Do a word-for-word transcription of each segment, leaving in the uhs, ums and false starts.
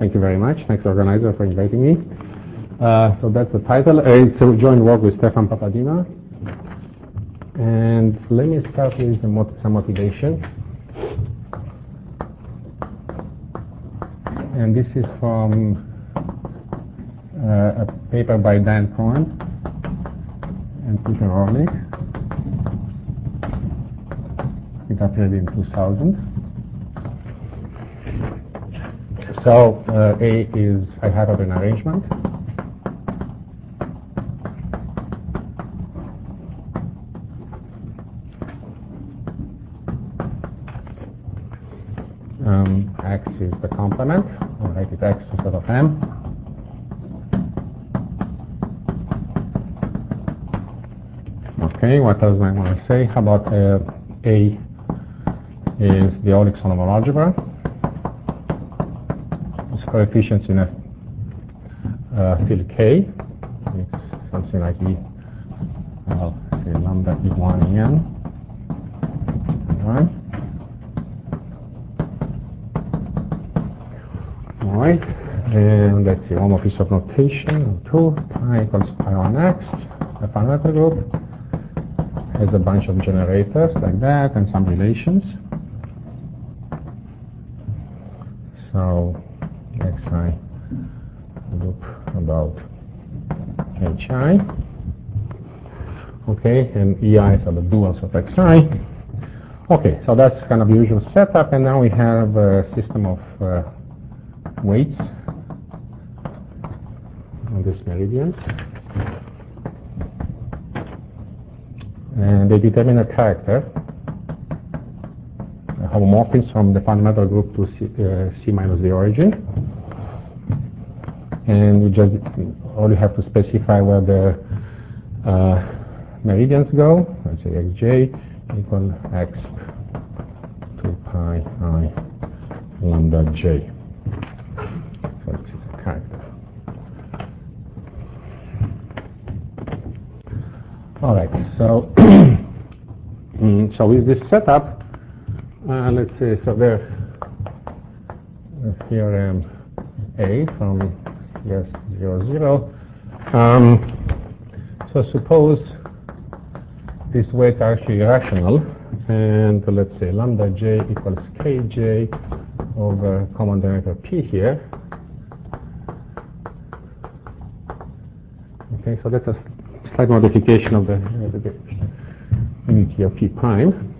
Thank you very much. Thanks, organizer, for inviting me. Uh, so that's the title. Uh, it's a joint work with Stefan Papadima. And let me start with the mot some motivation. And this is from uh, a paper by Dan Cohen and Peter Orlik. It appeared in two thousand. So uh, A is I have an arrangement. Um, X is the complement. I'll write it X instead of M. Okay, what else do I want to say? How about uh, A is the Olix-Solomon algebra. Its coefficients in a uh, field K. It's something like E, well, say lambda E one N. Right. All right, and let's see, one more piece of notation. Two pi equals pi one x. A parameter group has a bunch of generators like that and some relations. So xi loop about hi. Okay, and ei's are the duals of xi. Okay, so that's kind of the usual setup, and now we have a system of uh, weights on this meridian. And they determine a character, a homomorphism from the fundamental group to C, uh, C minus the origin. And we just only have to specify where the uh, meridians go. Let's say xj equal x two pi I lambda j. So this is a character. All right. So, mm, so with this setup, uh, let's say so there, uh, theorem A from yes zero zero. Um, so suppose these weights are actually rational, and let's say lambda j equals kj over common denominator p here. Okay, so that's a slight modification of the, uh, the unity of p prime.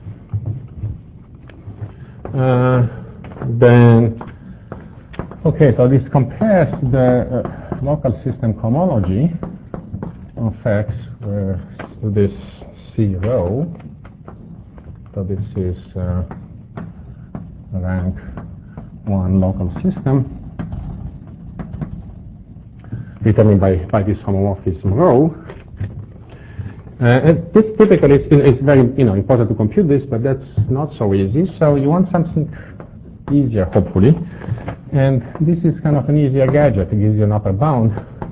Uh, then, okay, so this compares the uh, local system cohomology of X where this C rho, so this is uh, rank one local system determined by, by this homomorphism rho. Uh, and this typically is, is very you know important to compute this, but that's not so easy. So you want something easier, hopefully. And this is kind of an easier gadget. It gives you an upper bound,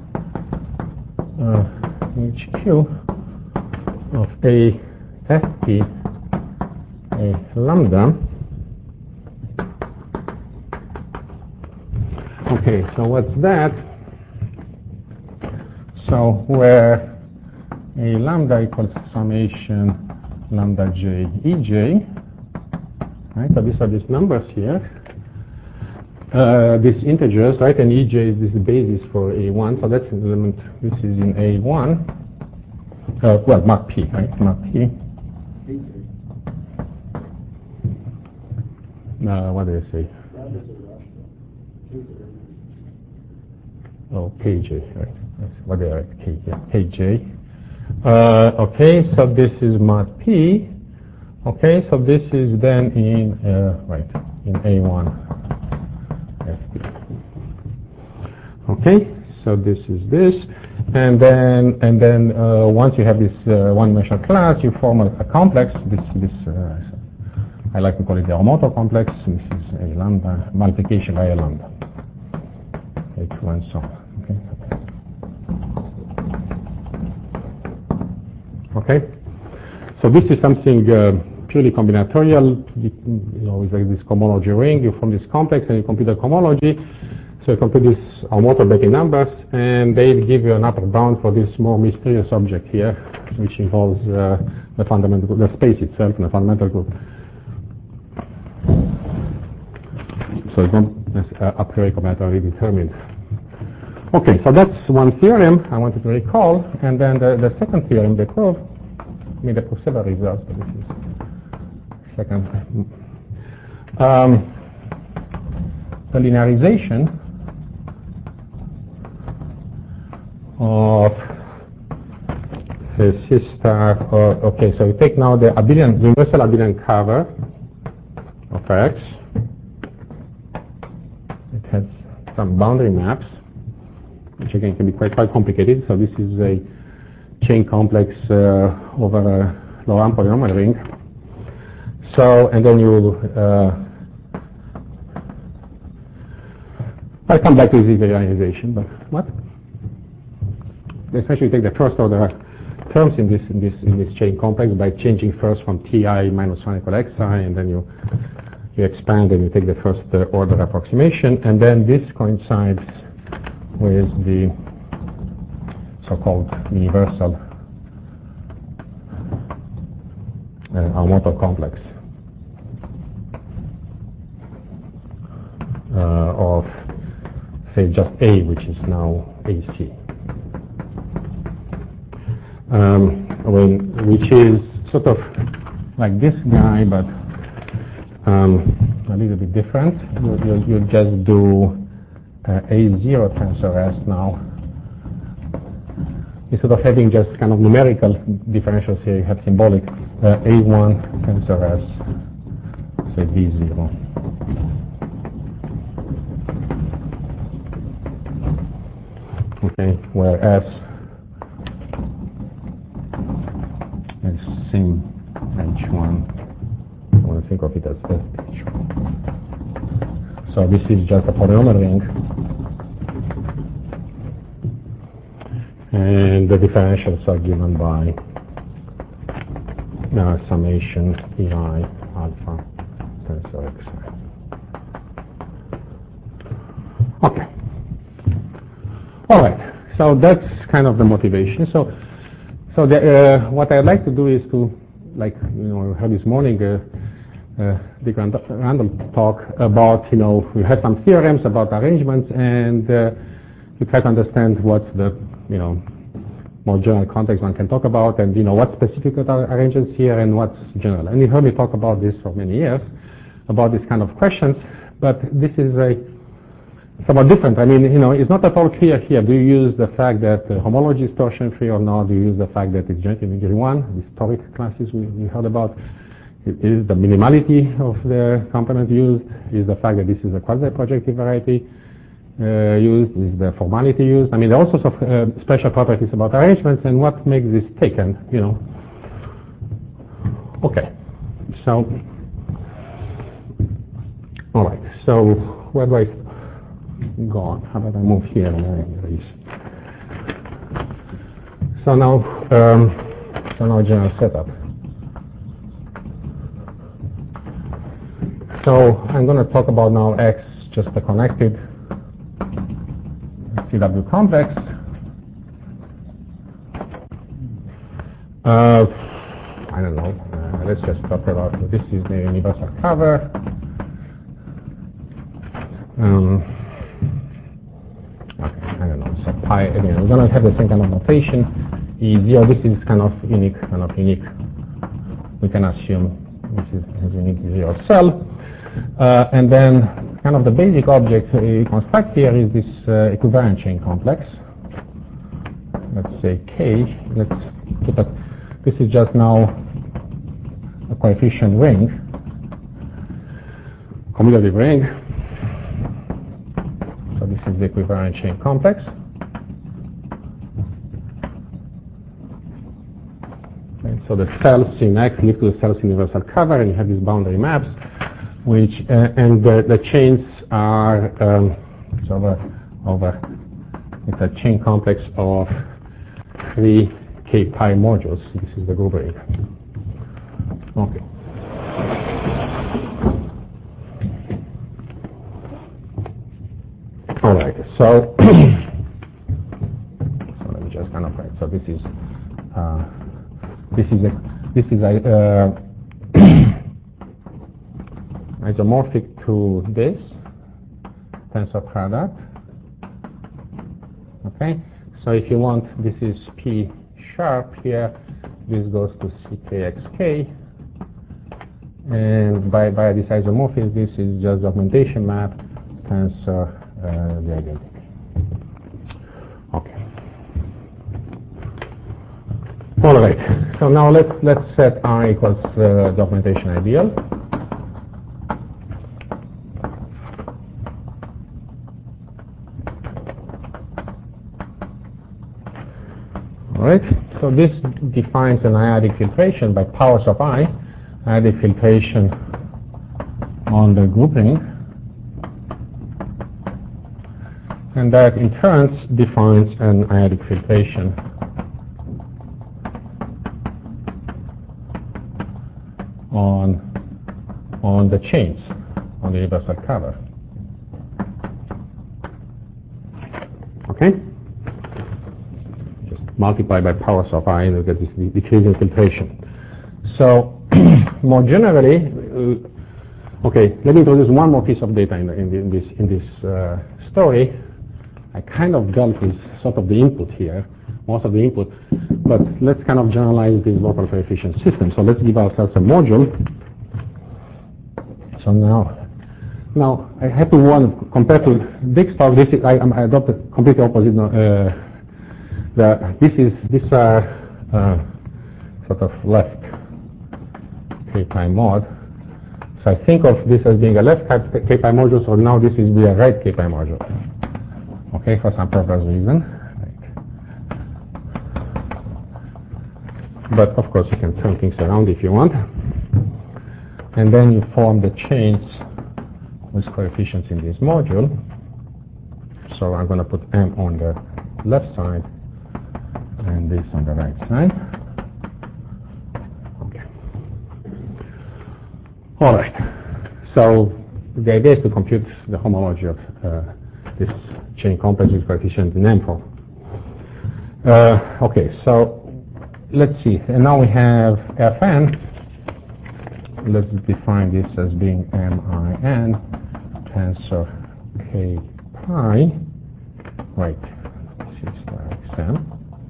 uh, H Q of A F P A lambda. Okay, so what's that? So where a lambda equals summation lambda j ej, right? So these are these numbers here, uh, these integers, right? And ej is this basis for A one, so that's an element. This is in A one. Uh, well, map P, right? Map P. Uh, what do I say? Oh, kj, right? What do I write? K, yeah, kj. Uh, okay, so this is mod P. Okay, so this is then in uh, right in A one F P. Okay, so this is this, and then and then uh, once you have this uh, one-dimensional class, you form a, a complex. This this uh, I like to call it the Oramoto complex. This is A lambda multiplication by A lambda. A two and so on. Okay. Okay, so this is something uh, purely combinatorial. You, you know, with like this cohomology ring, you form this complex and you compute the cohomology. So you compute these Aomoto-Betti numbers, and they give you an upper bound for this more mysterious object here, which involves uh, the fundamental, the space itself and the fundamental group. So it's not uh, a priori combinatorially determined. Okay, so that's one theorem I wanted to recall, and then the, the second theorem they prove, I mean they prove several results, but this is second. Um, the linearization of the C star, or, okay, so we take now the abelian, the universal abelian cover of X. It has some boundary maps, which again can be quite quite complicated. So this is a chain complex uh, over a Laurent polynomial ring. So, and then you, uh, I'll come back to this linearization, but what? Essentially, you take the first order terms in this in this in this chain complex by changing first from Ti minus one equal Xi, and then you you expand and you take the first uh, order approximation, and then this coincides with the so-called universal uh, Aomoto complex uh, of, say, just A, which is now A C. Um, when, which is sort of like this guy, but um, a little bit different. You, you, you just do uh, A zero tensor S now. Instead of having just kind of numerical differentials here, you have symbolic uh, A one tensor S, say B zero. Okay, where S is sim H one. I want to think of it as S H one. So this is just a polynomial ring, and the differentials are given by uh, summation Ei alpha tensor Xi. Okay. All right. So that's kind of the motivation. So, so the, uh, what I'd like to do is to, like, you know, we had this morning, uh, uh, Dick Randall talk about, you know, we had some theorems about arrangements, and uh, you try to understand what's the, you know, more general context one can talk about, and, you know, what's specific about arrangements here and what's general. And you heard me talk about this for many years, about these kind of questions, but this is a somewhat different. I mean, you know, it's not at all clear here. Do you use the fact that uh, homology is torsion-free or not? Do you use the fact that it's joint in degree one, the historic classes we, we heard about? Is the minimality of the complement used? Is the fact that this is a quasi-projective variety uh, used? Is the formality used? I mean, there are all sorts of uh, special properties about arrangements, and what makes this taken, you know. Okay. So, all right. So, where do I go on? How about I move here and erase? So now, um, so now general setup. So I'm going to talk about now X, just a connected C W complex. Uh, I don't know. Uh, let's just talk about this is the universal cover. Um, okay, I don't know. So pi. Again, we're going to have the same kind of notation. E zero. This is kind of unique. Kind of unique. We can assume this is a unique zero cell. Uh, and then kind of the basic object we construct here is this uh, equivariant chain complex. Let's say K. Let's put a, this is just now a coefficient ring, commutative ring. So this is the equivariant chain complex. And so the cells in X lead to the cells in universal cover, and you have these boundary maps. Which uh, and the, the chains are um, it's over over it's a chain complex of three K pi modules. This is the group ring. Okay. All right, so, so let me just kind of write. So this is uh, this is a this is a uh, isomorphic to this tensor product. Okay, so if you want, this is P sharp here. This goes to C K X K, and by by this isomorphism, this is just the augmentation map tensor uh, the identity. Okay. All right. So now let's let's set R equals uh, the augmentation ideal. All right. So this defines an I-adic filtration by powers of I, I-adic filtration on the grouping, and that in turn defines an I-adic filtration on on the chains on the universal cover. Okay. Multiply by powers of I, and you get this decreasing filtration. So, more generally, uh, okay, let me introduce one more piece of data in, the, in, the, in this, in this uh, story. I kind of dealt with sort of the input here, most of the input, but let's kind of generalize this local coefficient system. So let's give ourselves a module. So now, now I have to warn, compared to Dijkstra, this is, I, I adopted completely opposite. Uh, The, this is these are uh, sort of left K-pi mod. So I think of this as being a left K-pi module. So now this is be a right K-pi module. Okay, for some purpose reason. Right. But of course you can turn things around if you want. And then you form the chains with coefficients in this module. So I'm going to put M on the left side and this on the right side. Okay. All right. So the idea is to compute the homology of uh, this chain complex with coefficient in M form. Uh, okay. So let's see. And now we have Fn. Let's define this as being Min tensor K pi. Right. This is the X M.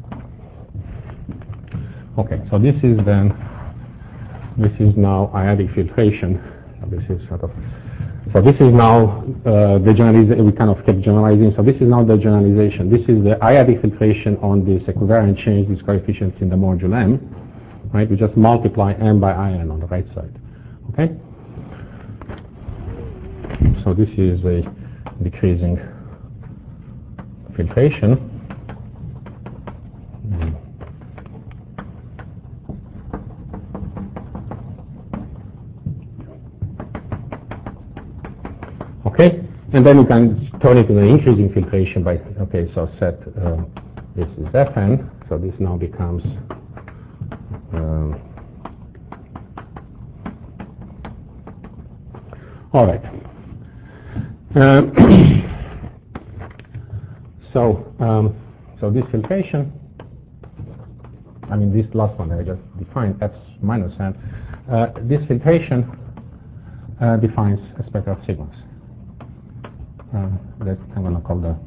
Okay, so this is then, this is now I-adic filtration. So this is sort of, so this is now uh, the generalization, we kind of kept generalizing. So this is now the generalization. This is the I-adic filtration on this equivariant change, these coefficients in the module M, right? We just multiply M by I N on the right side, okay? So this is a decreasing filtration. Okay, and then you can turn it into an increasing filtration by, okay, so set, uh, this is Fn, so this now becomes, um, all right. Uh, so, um, so this filtration, I mean this last one I just defined, F minus N, uh, this filtration uh, defines a spectrum of sigmas. Uh, that I'm going to call the,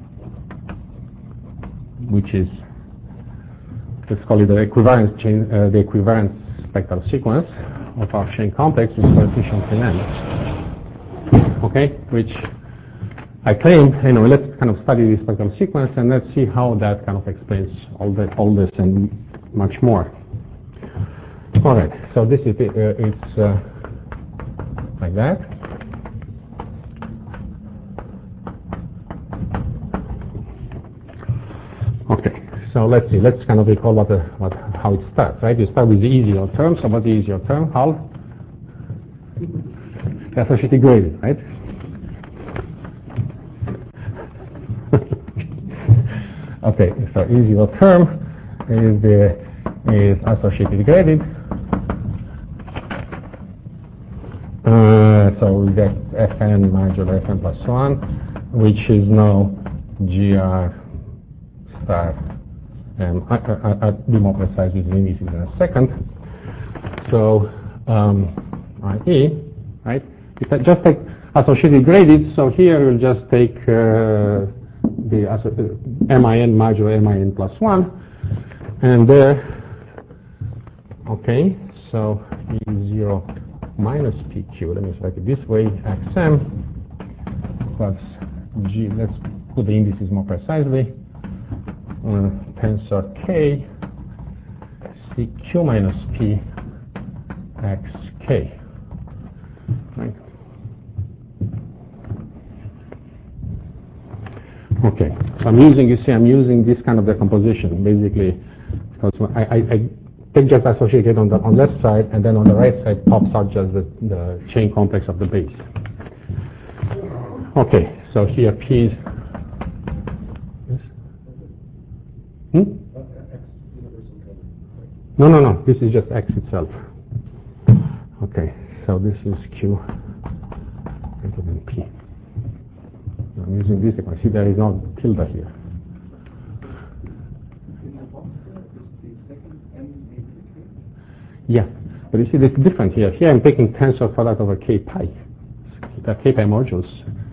which is, let's call it the equivariance chain, uh, the equivariance spectral sequence of our chain complex with coefficients in N. Okay, which I claim, you know, let's kind of study this spectral sequence and let's see how that kind of explains all that, all this and much more. All right, so this is it, uh, it's uh, like that. Okay, so let's see. Let's kind of recall what, the, what how it starts, right? You start with the easier term. So what's the easier term? Half associated gradient, right? Okay, so easier term is the is associated gradient. Uh, so we get Fn modulo Fn plus one, which is now G R star. And I, I, I'll be more precise with the indices in a second. So um, I E, right? If I just take associated graded, so here we'll just take uh, the uh, min modulo min plus one, and there, okay, so E zero minus P Q, let me write it this way, xm plus G, let's put the indices more precisely, uh, tensor K, C Q minus P xk, right? Okay, so I'm using, you see, I'm using this kind of decomposition, basically, because I, I, I take just associated on the on left side, and then on the right side pops out just the, the chain complex of the base. Okay, so here P is, yes? Hmm? No, no, no, this is just X itself. Okay, so this is Q greater than P. I'm using this. You can see there is no tilde here. In the box there is the second M A K? Yeah, but you see it's different here. Here I'm taking tensor product over K pi, the K pi modules.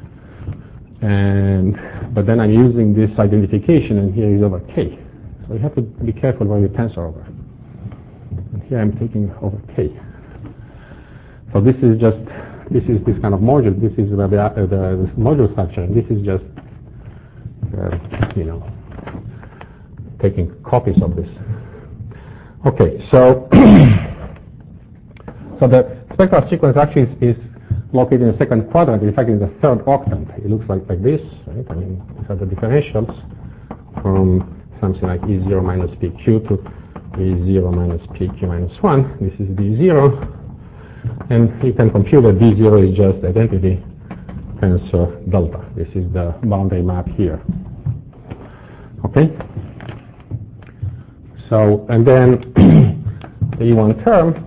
And, but then I'm using this identification, and here is over K. So you have to be careful when you tensor over. And here I'm taking over K. So this is just, this is this kind of module. This is the, the, the module structure, and this is just, uh, you know, taking copies of this. Okay, so so the spectral sequence actually is, is located in the second quadrant. In fact, in the third octant. It looks like like this, right? I mean, these are the differentials from something like E zero minus P Q to E zero minus P Q minus one. This is D zero. And you can compute that D zero is just identity tensor delta. This is the boundary map here. Okay? So, and then the E one term,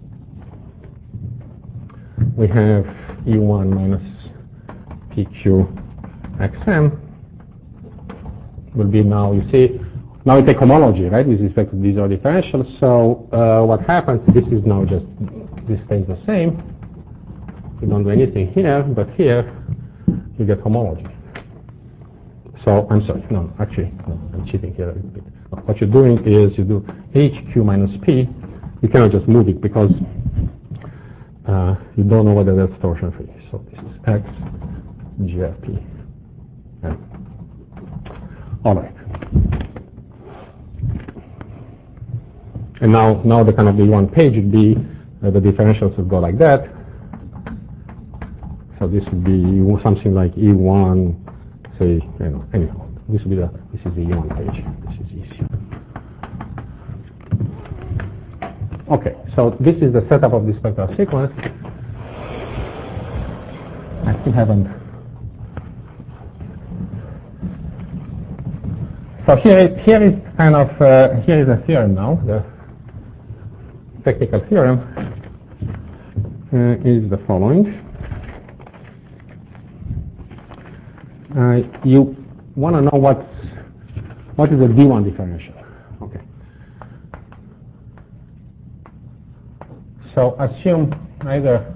we have E one minus P Q xm will be now, you see, now we take homology, right, with respect to these are differentials. So uh, what happens, this is now just, this stays the same. We don't do anything here, but here you get homology. So, I'm sorry, no, actually, no, I'm cheating here a little bit. What you're doing is you do H Q minus P. You cannot just move it because uh, you don't know whether that's torsion free. So this is X, G R P. And all right. And now, now the kind of the E one page would be, uh, the differentials would go like that. So this would be something like E one, say, you know, anyhow. This would be the, this is the E one page. This is easy. Okay, so this is the setup of the spectral sequence. I still haven't. So here, here is kind of, uh, here is a theorem now. The technical theorem uh, is the following. Uh, you want to know what's, what is a D one differential. Okay. So assume either,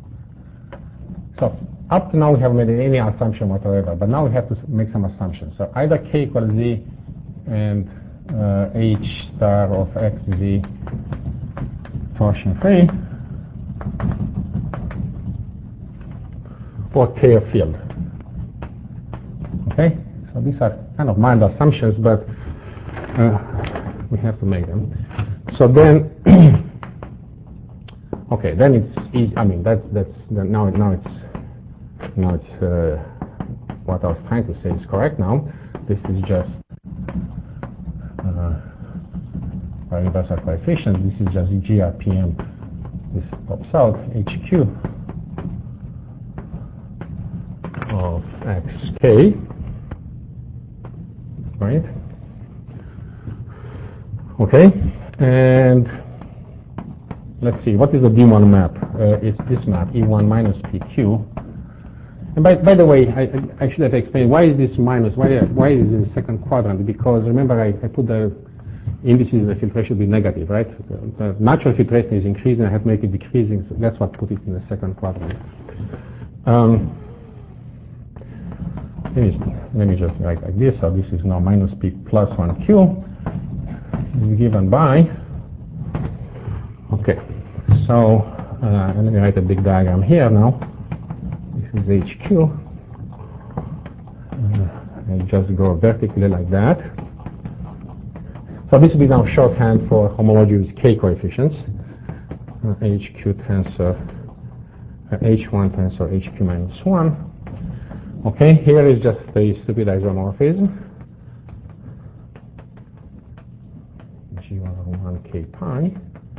so up to now we haven't made any assumption whatsoever, but now we have to make some assumptions. So either K equals Z and uh, H star of X Z torsion free, or K a field. Okay, so these are kind of mild assumptions, but uh, we have to make them. So then, okay, then it's easy. I mean, that's that's now now it's now it's uh, what I was trying to say is correct. Now this is just uh, our universal coefficient. This is just G R P M. This pops out H Q of X K. Right? Okay, and let's see, what is the D one map? Uh, it's this map, E one minus P Q, And by, by the way, I, I should have explained why is this minus, why, why is it in the second quadrant? Because remember I, I put the indices of the filtration should be negative, right? The, the natural filtration is increasing, I have to make it decreasing, so that's what put it in the second quadrant. Um, let, me, let me just write like this, so this is now minus P plus one Q is given by, okay, so uh, let me write a big diagram here now. This is H Q. Uh, I just go vertically like that. So this will be now shorthand for homology with K coefficients. Uh, H Q tensor, uh, H one tensor H Q minus one. Okay, here is just a stupid isomorphism. G over one K pi.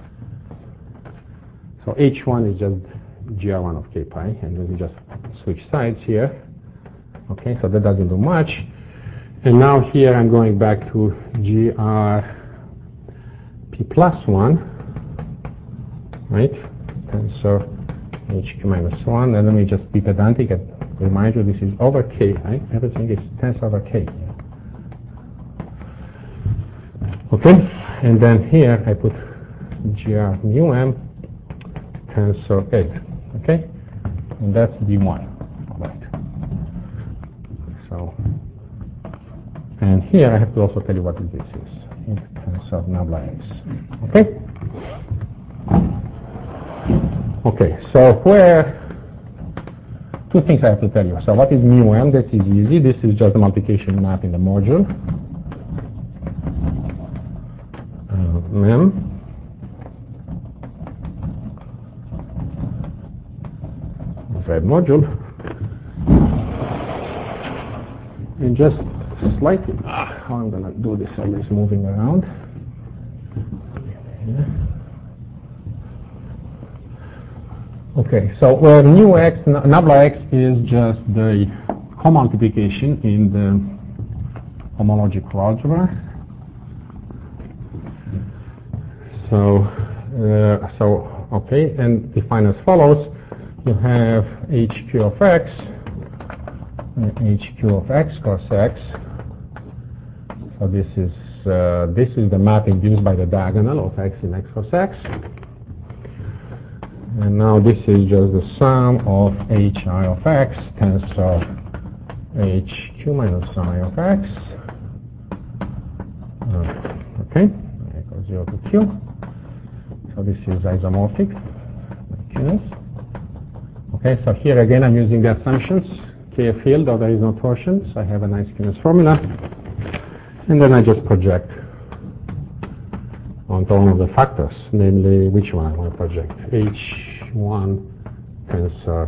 So H one is just G R one of K pi, and then we just switch sides here. Okay, so that doesn't do much. And now here I'm going back to G R P plus one, right? Tensor H Q minus one, and let me just be pedantic and remind you this is over K, right? Everything is tensor over K. Okay, and then here I put G R mu m tensor A, okay? And that's D one, right? So, and here I have to also tell you what this is in terms of nabla x. Okay? Okay, so where, two things I have to tell you. So what is mu m? That is easy. This is just the multiplication map in the module. Uh, mem. Red module. And just slightly, ah, how I'm going to do this, all this moving around. Okay, so where nu x, nabla x is just the co-multiplication in the homological algebra. So, uh, so okay, and define as follows. You have H Q of x, H Q of x cos x. So this is uh, this is the map induced by the diagonal of x in x cos x. And now this is just the sum of Hi of x tensor H Q minus I of x. Uh, okay, equals zero to Q. So this is isomorphic. Qness. Okay, so here again I'm using the assumptions. K a field, or there is no torsion, so I have a nice Qness formula. And then I just project onto all of the factors, namely which one I want to project. H one tensor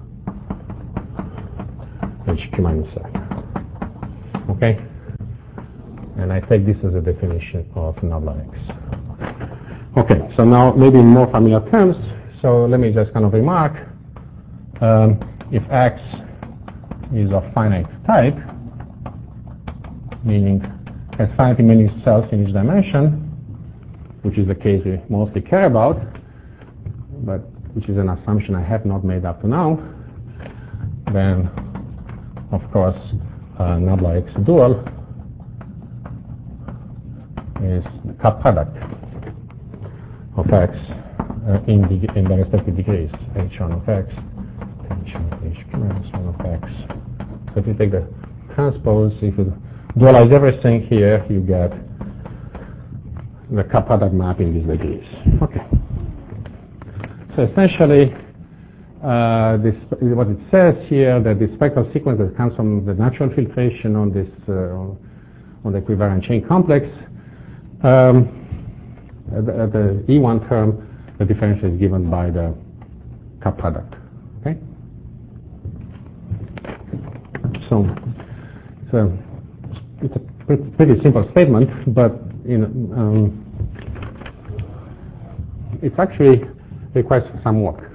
H Q minus I. Okay? And I take this as a definition of nabla x. Okay, so now maybe in more familiar terms, so let me just kind of remark, um, if x is of finite type, meaning has finitely many cells in each dimension, which is the case we mostly care about, but which is an assumption I have not made up to now, then of course uh, nabla x dual is the cup product of x uh, in, the, in the respective degrees, h one of x, h one, h minus one of x. So if you take the transpose, if you dualize everything here, you get the cup product map in these degrees. Okay. So essentially, uh, this what it says here, that the spectral sequence that comes from the natural filtration on this uh, on the equivariant chain complex, um, the, the E one term, the differential is given by the cup product. Okay. So, so it's a pretty, pretty simple statement, but you know, um, it actually requires some work.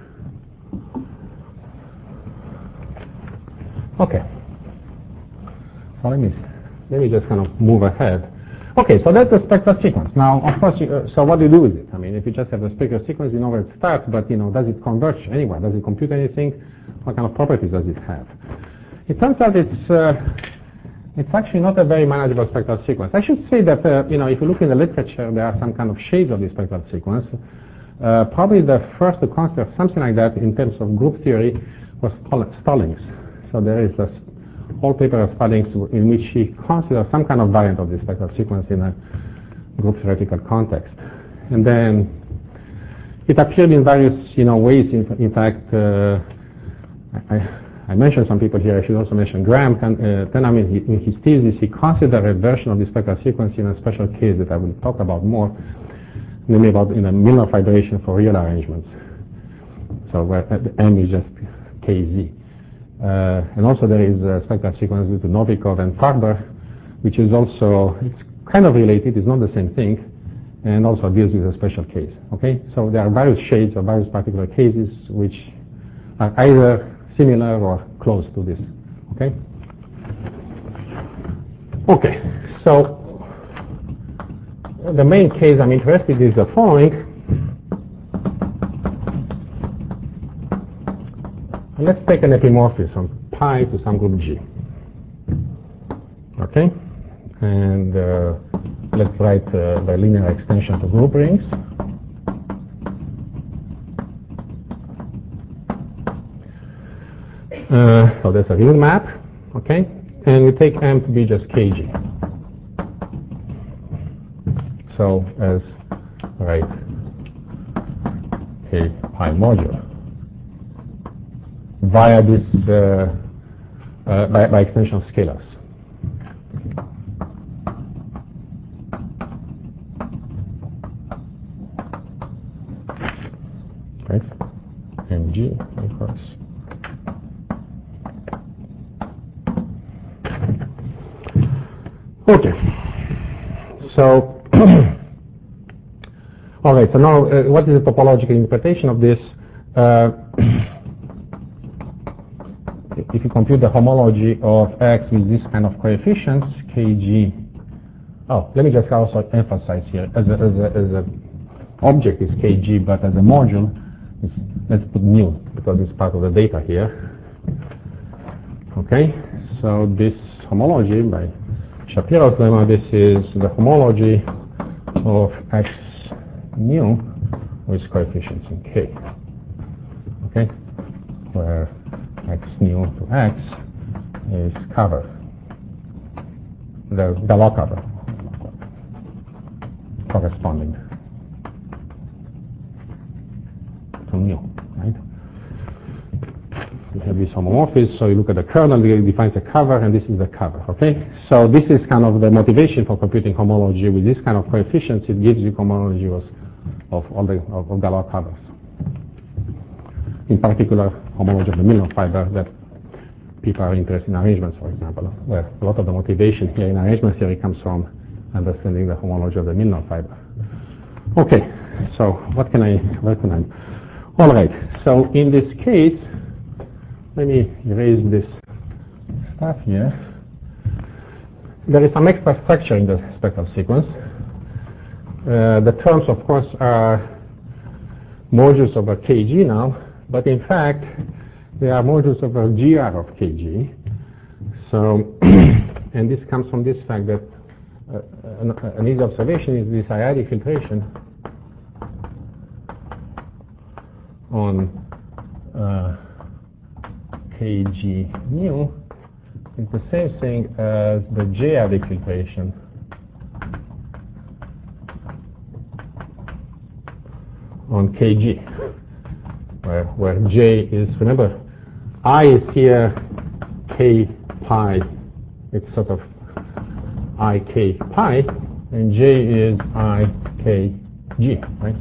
Okay. So let me let me just kind of move ahead. Okay, so that's the spectral sequence. Now, of course, you, uh, so what do you do with it? I mean, if you just have the spectral sequence, you know where it starts, but you know, does it converge anywhere? Does it compute anything? What kind of properties does it have? It turns out it's uh, it's actually not a very manageable spectral sequence. I should say that uh, you know, if you look in the literature, there are some kind of shades of the spectral sequence. Uh, probably the first to consider something like that in terms of group theory was Stallings. So there is a whole paper of Stallings in which he considers some kind of variant of the spectral sequence in a group theoretical context. And then it appeared in various you know, ways. In, in fact, uh, I, I mentioned some people here. I should also mention Graham. Uh, then, I mean, he, in his thesis, he considered a version of the spectral sequence in a special case that I will talk about more, namely about in a Milnor fibration for real arrangements. So where the M is just K Z. Uh, and also there is a spectral sequence due to Novikov and Farber, which is also, it's kind of related, it's not the same thing, and also deals with a special case. Okay? So there are various shades of various particular cases which are either similar or close to this. Okay? Okay, so the main case I'm interested in is the following. Let's take an epimorphism from pi to some group G. Okay? And uh, let's write uh, the linear extension to group rings. Uh, so that's a real map. Okay? And we take M to be just K G. So as right K pi modulo via this uh, uh, by, by extension of scalars. Right? M G equals. Okay. So, all right. So now, uh, what is the topological interpretation of this? Uh, if you compute the homology of X with this kind of coefficients, Kg. Oh, let me just also emphasize here, as a, as a, as a object is Kg, but as a module, it's, let's put mu, because it's part of the data here. Okay, so this homology by Shapiro's lemma, this is the homology of X mu with coefficients in K. Okay, where X nu to X is cover, the, the law cover corresponding to mu, right? You have this homomorphism, so you look at the kernel, it defines a cover, and this is the cover, okay? So this is kind of the motivation for computing homology. With this kind of coefficients, it gives you homology of, of all the, of, of the law covers. In particular, homology of the Milnor fiber that people are interested in arrangements, for example, where a lot of the motivation here in arrangement theory comes from understanding the homology of the Milnor fiber. Okay, so what can I recommend? All right, so in this case, let me erase this stuff here. There is some extra structure in the spectral sequence. Uh, the terms, of course, are modules over Kg now. But in fact, they are modules over G R of Kg. So, and this comes from this fact that uh, an, an easy observation is this I-adic filtration on uh, Kg mu is the same thing as the J-adic filtration on Kg. Where, where J is, remember, I is here K pi, it's sort of I K pi, and J is I K G, right?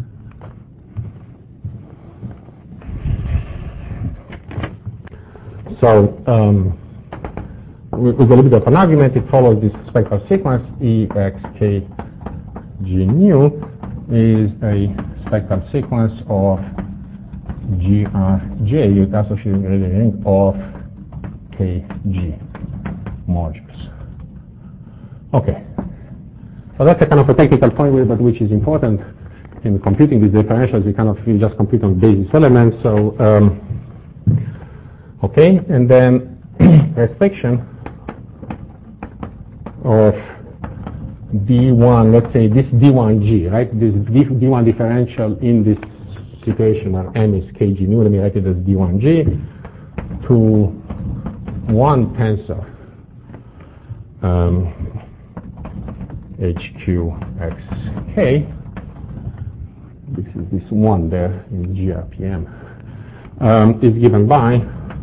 So, um, with, with a little bit of an argument, it follows this spectral sequence, E X K G nu is a spectral sequence of G R J with associated ring of K G modules. Okay. So that's a kind of a technical formula, but which is important in computing these differentials. We kind of we just compute on basis elements. So um, okay, and then restriction of D one, let's say this D one G, right? This D one differential in this situation where M is K G nu, let me write it as D one G, to one tensor um, H Q X K. This is this one there in G R P M, um, is given by.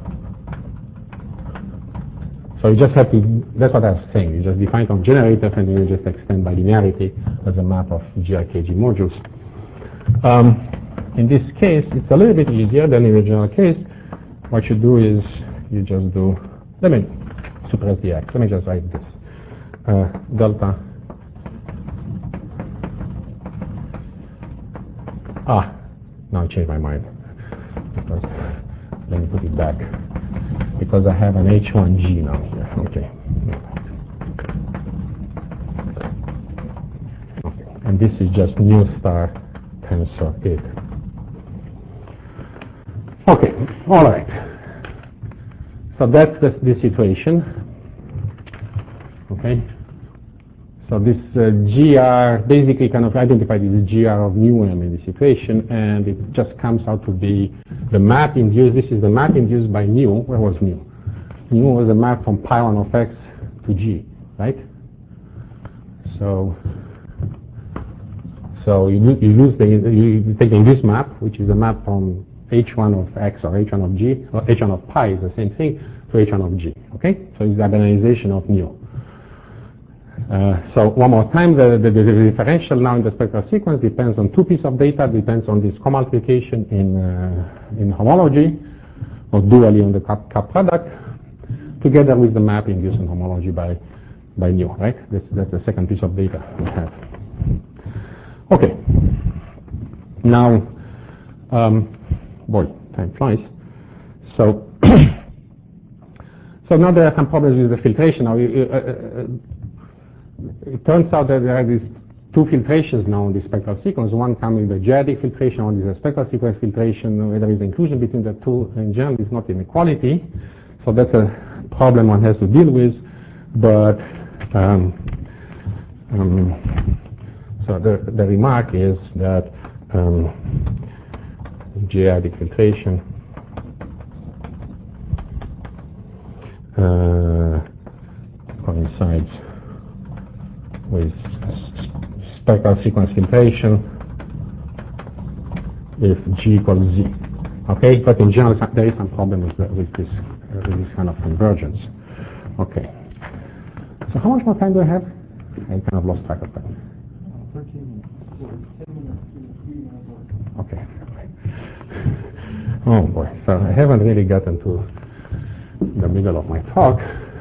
So you just have to, that's what I was saying, you just define some generator and then you just extend by linearity as a map of G R K G modules. Um, in this case, it's a little bit easier than in the original case. What you do is you just do, let me suppress the X, let me just write this. Uh, delta, ah, now I changed my mind. Because, let me put it back. Because I have an H one G now here. Okay. Okay. And this is just nu star tensor eight. Okay. All right. So that's the, the situation. Okay. So this uh, G R basically kind of identified this G R of mu m in this equation, and it just comes out to be the map induced. This is the map induced by mu. Where was mu? Mu was a map from pi one of x to G, right? So, so you, you lose the you take the induced map, which is a map from H one of x or H one of G, or H one of pi is the same thing, to H one of G. Okay, so it's the banalization of mu. Uh, so one more time, the, the, the differential now in the spectral sequence depends on two pieces of data, depends on this co-multiplication in, uh, in homology, or dually on the cup, cup product, together with the map induced in homology by, by nu, right? That's, that's the second piece of data we have. Okay. Now, um, boy, time flies. So, so now there are some problems with the filtration. Now, uh, uh, it turns out that there are these two filtrations now in the spectral sequence. One coming the J-adic filtration, one is a spectral sequence filtration. Where there is inclusion between the two in general is not inequality. So that's a problem one has to deal with. But um, um, so the, the remark is that um, J-adic filtration uh, coincides with spectral sequence filtration if G equals Z. Okay, but in general there is some problem with, the, with, this, uh, with this kind of convergence. Okay. So how much more time do I have? I kind of lost track of time. thirteen minutes. ten minutes to three minutes. Okay. Oh boy, so I haven't really gotten to the middle of my talk.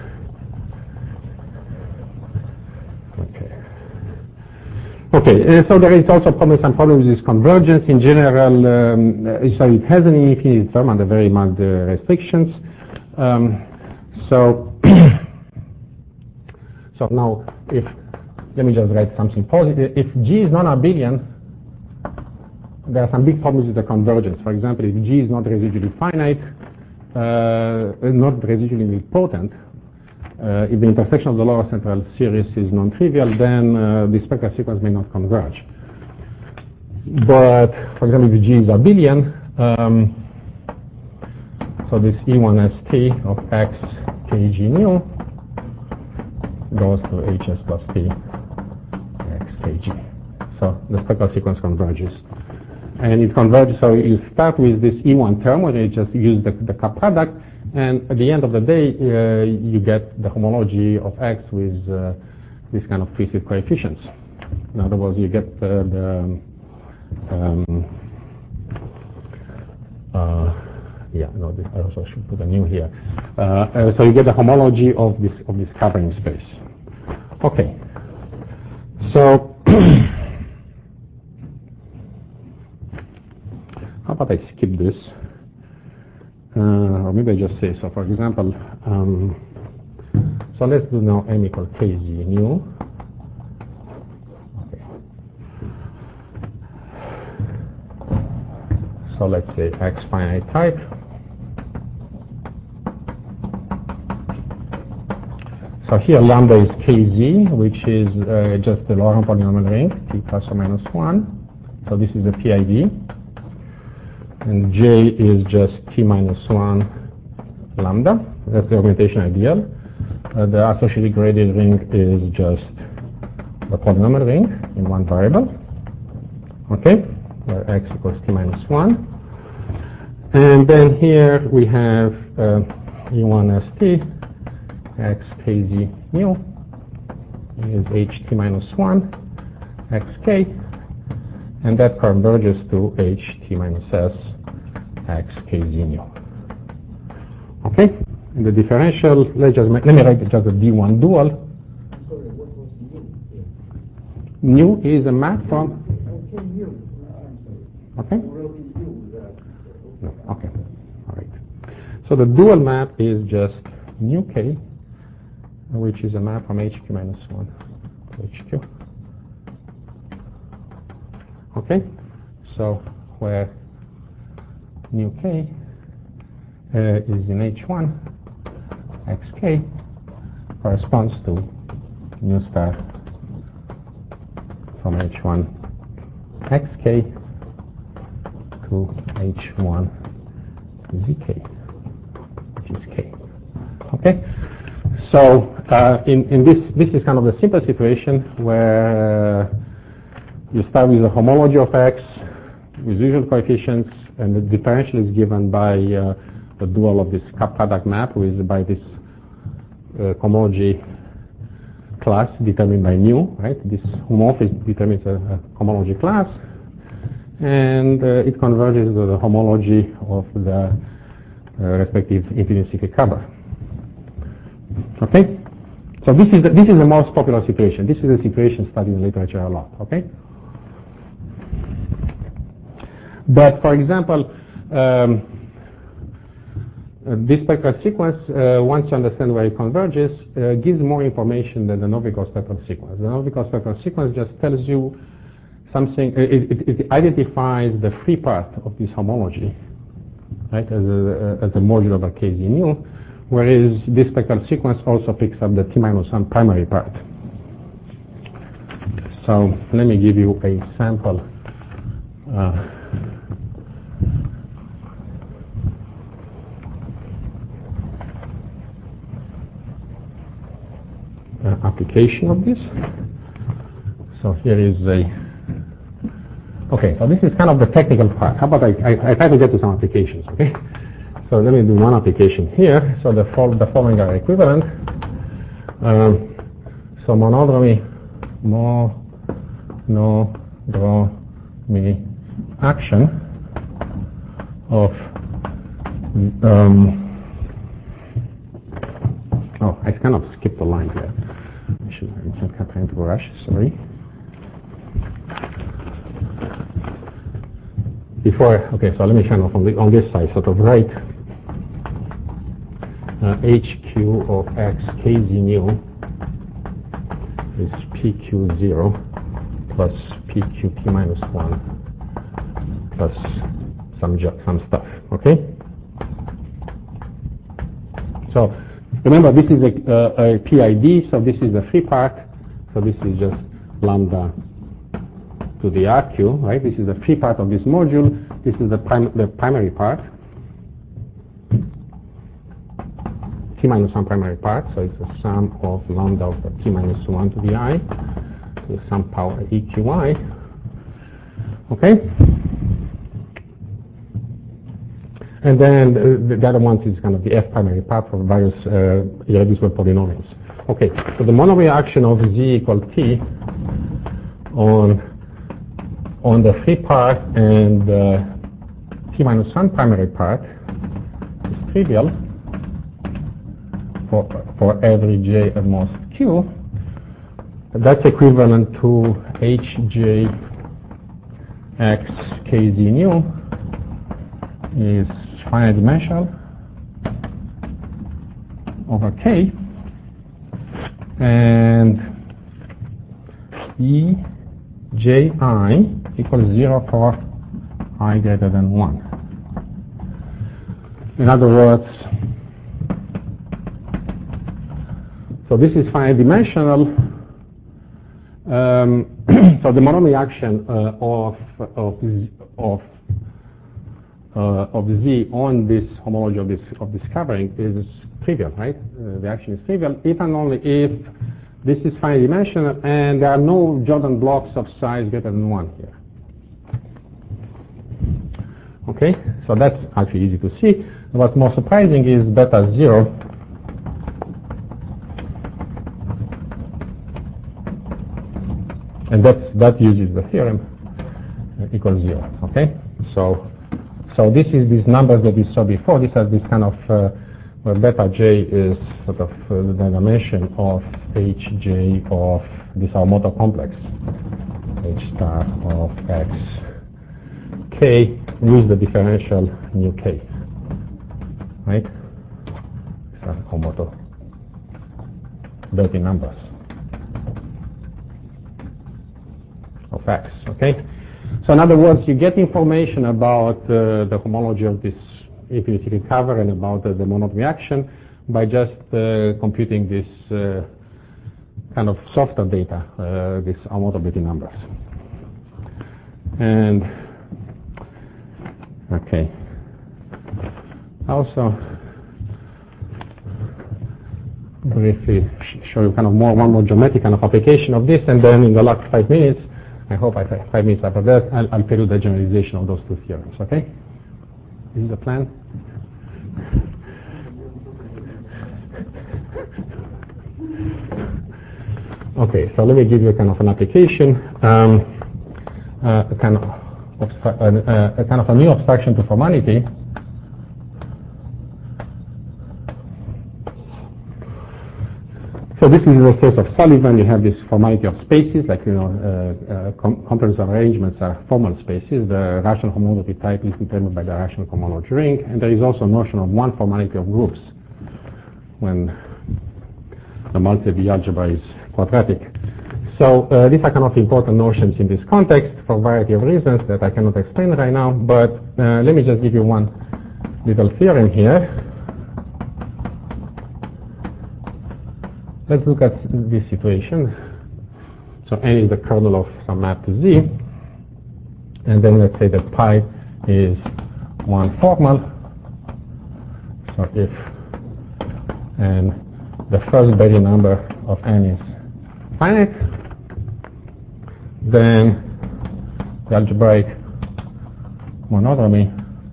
Okay, uh, so there is also problem, some problems with convergence. In general, um, uh, so it has an infinite term under very mild uh, restrictions. Um, so, so now, if let me just write something positive. If G is non-abelian, there are some big problems with the convergence. For example, if G is not residually finite, uh, not residually potent, Uh, if the intersection of the lower central series is non-trivial, then uh, the spectral sequence may not converge. But, for example, if G is abelian, um, so this E one S T of x K G nu goes to H S plus T x K G. So the spectral sequence converges. And it converges, so you start with this E one term where you just use the, the cup product, and at the end of the day, uh, you get the homology of X with uh, this kind of twisted coefficients. In other words, you get uh, the um, uh, yeah, no, this, I also should put a new here. Uh, uh, so you get the homology of this of this covering space. Okay. So how about I skip this? Uh, or maybe I just say, so for example, um, so let's do now M equal K Z nu. So let's say X finite type. So here lambda is K Z, which is uh, just the Laurent polynomial ring, T plus or minus one. So this is the P I D. And J is just T minus one lambda. That's the augmentation ideal. Uh, the associated graded ring is just the polynomial ring in one variable. Okay, where X equals T minus one. And then here we have uh, E one S T. X K Z mu is H T minus one X K, and that converges to H T minus S X K Z mu. Okay, and the differential, let's just make, let me write it just a D one dual. Sorry, what was mu? Mu is a map from. Okay, mu. I'm sorry. Okay. You wrote in mu that. No, okay, all right. So the dual map is just mu K, which is a map from H Q minus one to H Q. Okay, so where mu K uh, is in H one, X K corresponds to mu star from H one X K to H one Z K, which is K. Okay. So uh, in, in this, this is kind of the simple situation where uh, you start with the homology of X with usual coefficients, and the differential is given by uh, the dual of this cup product map with by this uh, homology class determined by mu, right? This homomorphism determines a, a homology class, and uh, it converges to the homology of the uh, respective infinite cyclic cover. Okay, so this is the, this is the most popular situation. This is the situation studied in literature a lot. Okay, but for example, um, uh, this spectral sequence, uh, once you understand where it converges, uh, gives more information than the Novikov spectral sequence. The Novikov spectral sequence just tells you something. It, it, it identifies the free part of this homology, right, as a, as a module over K Z mu. Whereas this spectral sequence also picks up the T minus one primary part. So let me give you a sample uh, uh, application of this. So here is a, okay, so this is kind of the technical part. How about I, I, I try to get to some applications, okay? So let me do one application here. So the, fol the following are equivalent. Um, so monodromy, monodromy action of, um, oh, I kind of skipped a line here. I should have time to rush, sorry. Before, okay, so let me kind of on, the, on this side sort of write uh, H Q of X K Z mu is P Q zero plus P Q T minus one plus some, some stuff, okay? So remember, this is a, uh, a P I D, so this is the free part, so this is just lambda to the R Q, right? This is the free part of this module. This is the, prim the primary part, T minus one primary part, so it's a sum of lambda over T minus one to the I to some power E Q I, okay? And then the, the other one is kind of the F primary part for various uh, irreducible polynomials. Okay, so the monomy action of Z equal T on on the free part and uh, T minus one primary part is trivial for, for every J at most Q. That's equivalent to Hj X K Z mu is finite dimensional over K, and E J I equals zero for I greater than one. In other words, so this is finite dimensional. Um, so the Monod reaction uh, of of of uh, of Z on this homology of this of this covering is trivial, right? Uh, the action is trivial if and only if this is finite dimensional and there are no Jordan blocks of size greater than one here. Okay, so that's actually easy to see. What's more surprising is beta zero and that's, that uses the theorem uh, equals zero. Okay, so so this is these numbers that we saw before. These are this kind of uh, where beta j is sort of uh, the dimension of hj of this Automoto complex h star of x k. Use the differential mu k, right? These are Automoto dirty numbers of x, okay? So in other words, you get information about uh, the homology of this infinity ring cover and about uh, the Monod reaction by just uh, computing this uh, kind of softer data, uh, these Automoto dirty numbers. And okay, also briefly show you kind of more one more geometric kind of application of this, and then in the last five minutes, I hope I five minutes after that, I'll, I'll tell you the generalization of those two theorems. Okay, this is the plan. Okay, so let me give you a kind of an application, um, uh, a kind of obstru- uh, uh, a kind of a new abstraction to formality. So this is the case of Sullivan. You have this formality of spaces, like, you know, uh, uh, com components of arrangements are formal spaces. The rational homology type is determined by the rational homology ring, and there is also a notion of one formality of groups when the multi-V algebra is quadratic. So uh, these are kind of important notions in this context for a variety of reasons that I cannot explain right now, but uh, let me just give you one little theorem here. Let's look at this situation. So n is the kernel of some map to Z, and then let's say that pi is one formal. So if and the first Betti number of n is finite, then the algebraic monodromy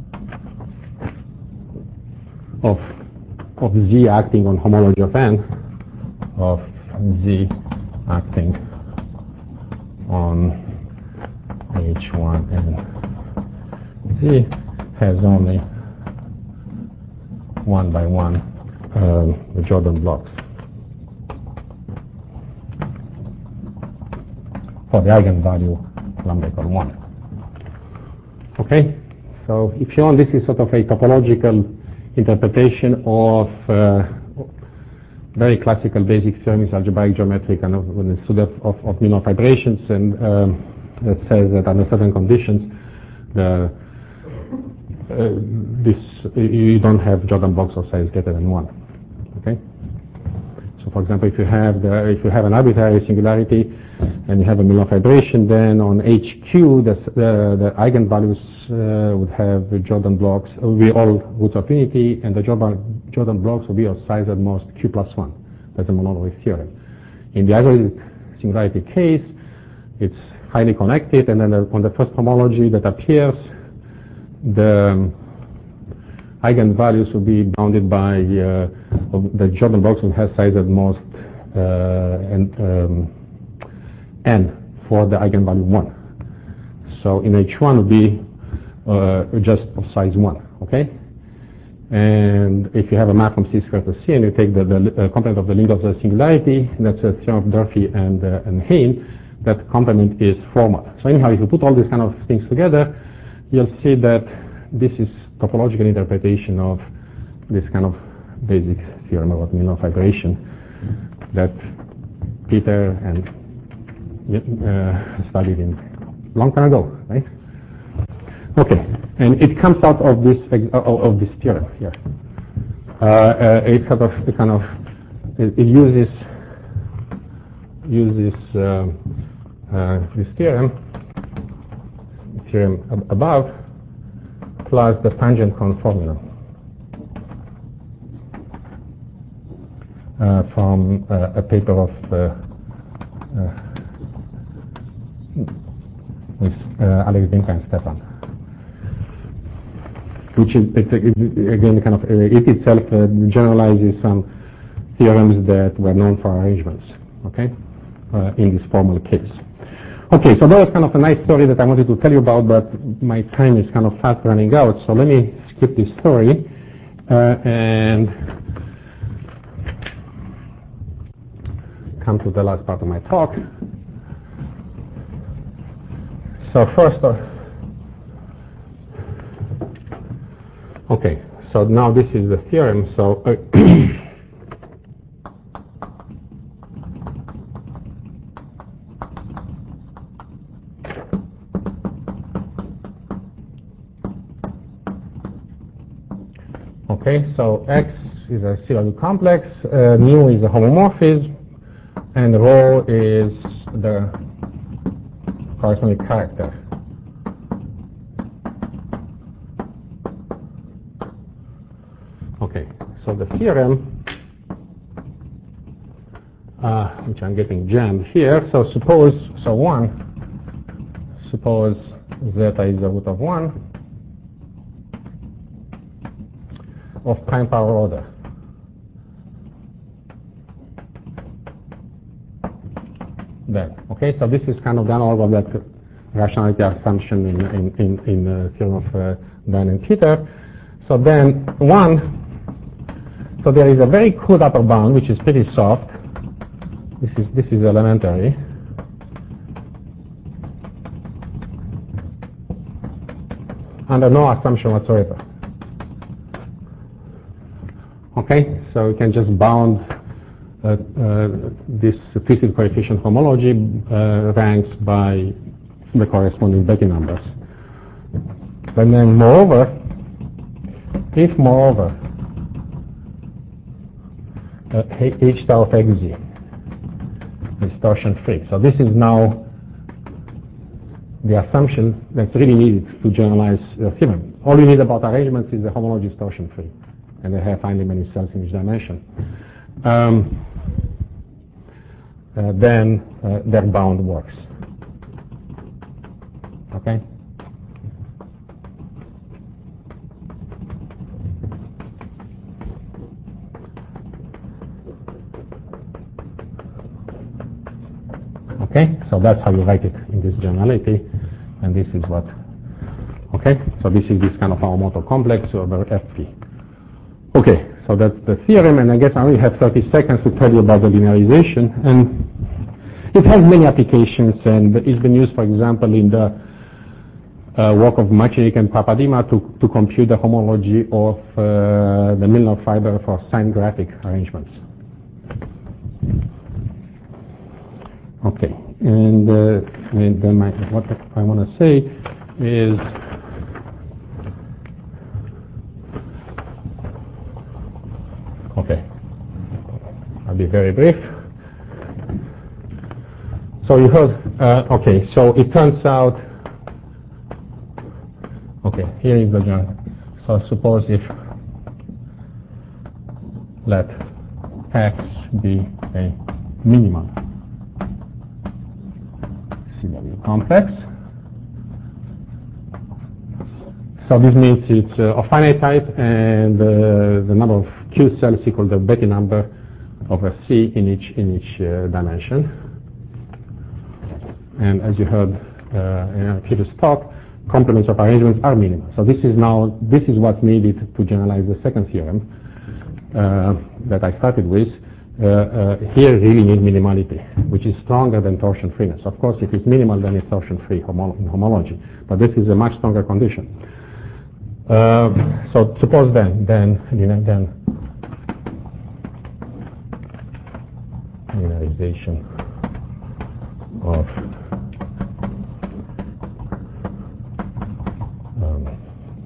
of of Z acting on homology of n of Z acting on H one and Z has only one by one uh, the Jordan blocks for the eigenvalue lambda equal one. Okay, so if you want, this is sort of a topological interpretation of uh, very classical basic theorems, algebraic geometry, kind of when it's of, of, of Milnor fibrations, and um, that says that under certain conditions, the uh, this you don't have Jordan blocks of size greater than one. Okay. So, for example, if you have the if you have an arbitrary singularity and you have a Milnor fibration, then on H Q the the, the eigenvalues uh, would have the Jordan blocks will be all roots of unity, and the Jordan Jordan blocks will be of size at most Q plus one. That's a monodromy theorem. In the isolated singularity case, it's highly connected, and then on the first homology that appears, the eigenvalues will be bounded by uh, the Jordan blocks will have size at most uh, and um, n for the eigenvalue one. So in H one will be uh, just of size one. Okay. And if you have a map from C squared to C and you take the, the uh, complement of the link of the singularity, that's a theorem of Durfee and, uh, and Hein, that complement is formal. So anyhow, if you put all these kind of things together, you'll see that this is topological interpretation of this kind of basic theorem about Milnor fibration that Peter and uh, studied in long time ago, right? Okay. And it comes out of this of this theorem here. Uh, uh, it kind of it kind of it, it uses uses uh, uh, this theorem theorem ab above plus the tangent cone formula uh, from uh, a paper of uh, uh, with uh, Alex Binka and Stefan, which is it's, it, again kind of uh, it itself uh, generalizes some theorems that were known for arrangements. Okay, uh, in this formal case. Okay, so that was kind of a nice story that I wanted to tell you about, but my time is kind of fast running out, so let me skip this story uh, and come to the last part of my talk. So first, uh, okay, so now this is the theorem. So uh, okay, so X is a C-value complex, uh, mu is a homomorphism, and rho is the corresponding character. Okay, so the theorem, uh, which I'm getting jammed here, so suppose, so one, suppose zeta is the root of one of prime power order. Then, okay, so this is kind of done all of that rationality assumption in in in, in the theorem of uh, Dan and Peter. So then one, so there is a very crude upper bound which is pretty soft. This is this is elementary. Under no assumption whatsoever. Okay, so you can just bound uh, uh, this twisted coefficient homology uh, ranks by the corresponding Betti numbers. And then moreover, if moreover uh, H tau of xz is torsion free, so this is now the assumption that's really needed to generalize the theorem. All you need about arrangements is the homology is torsion free, and they have finally many cells in each dimension. Um, uh, then uh, their bound works. Okay? Okay, so that's how you write it in this generality, and this is what, okay, so this is this kind of Aomoto complex over F P. Okay, so that's the theorem, and I guess I only have thirty seconds to tell you about the linearization, and it has many applications, and it's been used, for example, in the uh, work of Maciejek and Papadima to, to compute the homology of uh, the Milnor fiber for sign graphic arrangements. Okay, and, uh, and then my, what I want to say is okay, I'll be very brief. So you heard, uh, okay, so it turns out, okay, here is the joint. So suppose if let X be a minimal C-W complex. So this means it's uh, of finite type, and uh, the number of Q cells equal the Betti number over C in each in each uh, dimension. And as you heard uh, in our previous talk, complements of arrangements are minimal. So this is now this is what's needed to generalize the second theorem uh, that I started with. Uh, uh, here really need minimality, which is stronger than torsion freeness. Of course, if it's minimal, then it's torsion free homo in homology. But this is a much stronger condition. Uh, so suppose then, then, then linearization of um,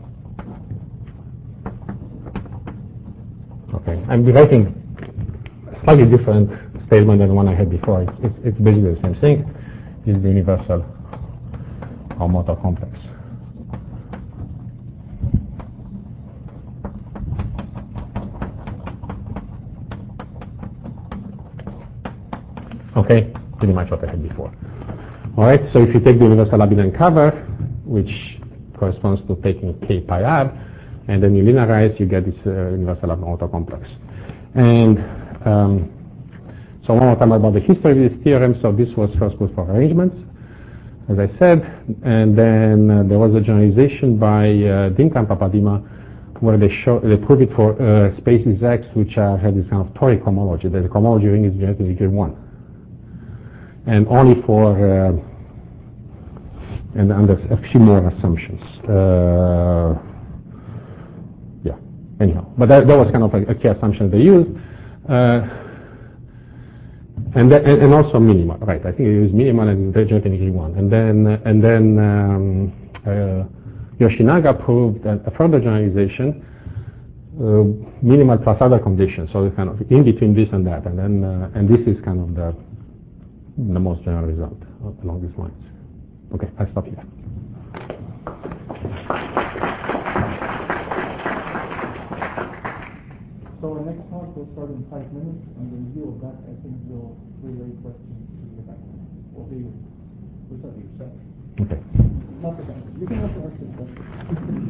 I'm writing a slightly different statement than the one I had before. It's, it's, it's basically the same thing. This is the universal or motor complex. Okay, pretty much what I had before. All right, so if you take the universal Abelian cover, which corresponds to taking k pi r, and then you linearize, you get this uh, universal Abelian autocomplex. And um, so one more time about the history of this theorem. So this was first put for arrangements, as I said, and then uh, there was a generalization by uh, Dimka and Papadima, where they show they prove it for uh, spaces X, which are, have this kind of toric homology. The homology ring is generated degree one. And only for, uh, and under a few more assumptions. Uh, yeah, anyhow. But that, that was kind of a, a key assumption they used. Uh, and, that, and, and also minimal, right. I think they used minimal and they generated degree one. And then, uh, and then um, uh, Yoshinaga proved a, a further generalization, uh, minimal plus other conditions, so kind of in between this and that. And then, uh, and this is kind of the the most general result along these lines. Okay, I'll stop here. So our next talk will start in five minutes, and in view of that, I think we'll relay questions to the back. Or the, what's that, you said? Okay. Not the back. You can also ask the question.